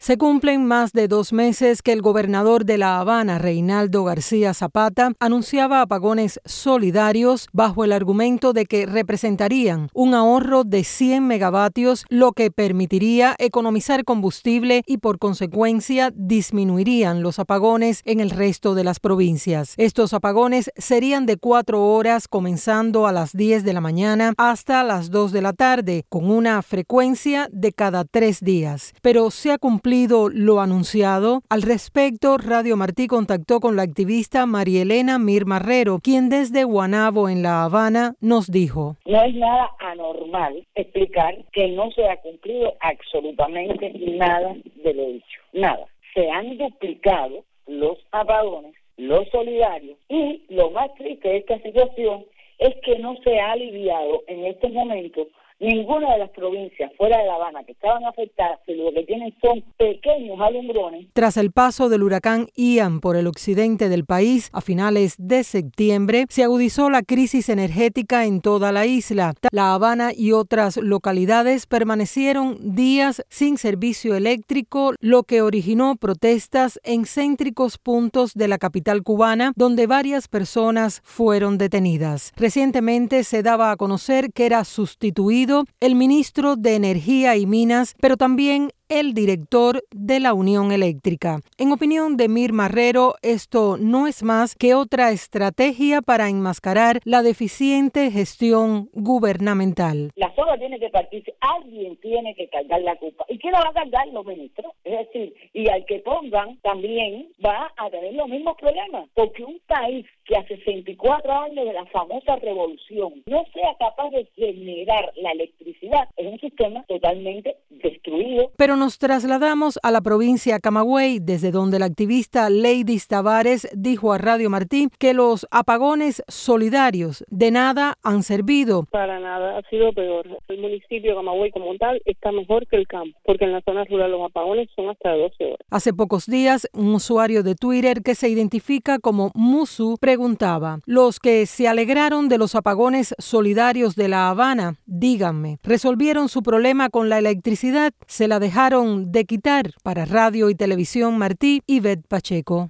Se cumplen más de 2 meses que el gobernador de La Habana, Reinaldo García Zapata, anunciaba apagones solidarios bajo el argumento de que representarían un ahorro de 100 megavatios, lo que permitiría economizar combustible y por consecuencia disminuirían los apagones en el resto de las provincias. Estos apagones serían de 4 horas, comenzando a las 10 de la mañana hasta las 2 de la tarde, con una frecuencia de cada 3 días. Pero se ha cumplido lo anunciado. Al respecto, Radio Martí contactó con la activista María Elena Mir Marrero, quien desde Guaynabo, en La Habana, nos dijo: No es nada anormal explicar que no se ha cumplido absolutamente nada de lo dicho. Nada. Se han duplicado los apagones, los solidarios, y lo más triste de esta situación es que no se ha aliviado en estos momentos ninguna de las provincias fuera de La Habana que estaban afectadas, y lo que tienen son pequeños alumbrones. Tras el paso del huracán Ian por el occidente del país a finales de septiembre, se agudizó la crisis energética en toda la isla. La Habana y otras localidades permanecieron días sin servicio eléctrico, lo que originó protestas en céntricos puntos de la capital cubana, donde varias personas fueron detenidas. Recientemente se daba a conocer que era sustituido el ministro de Energía y Minas, pero también el director de la Unión Eléctrica. En opinión de Mir Marrero, esto no es más que otra estrategia para enmascarar la deficiente gestión gubernamental. La soga tiene que partirse, alguien tiene que cargar la culpa. ¿Y quién la va a cargar? Los ministros. Es decir, y al que pongan también va a tener los mismos problemas, porque un país que a 64 años de la famosa revolución no sea capaz de generar la electricidad es un sistema totalmente destruido. Pero nos trasladamos a la provincia de Camagüey, desde donde la activista Lady Tavares dijo a Radio Martí que los apagones solidarios de nada han servido. Para nada, ha sido peor. El municipio de Camagüey como tal está mejor que el campo, porque en la zona rural los apagones son hasta 12 horas. Hace pocos días, un usuario de Twitter que se identifica como Musu preguntaba: los que se alegraron de los apagones solidarios de La Habana, díganme, ¿resolvieron su problema con la electricidad? ¿Se la dejaron de quitar? Para Radio y Televisión Martí, Ivette Pacheco.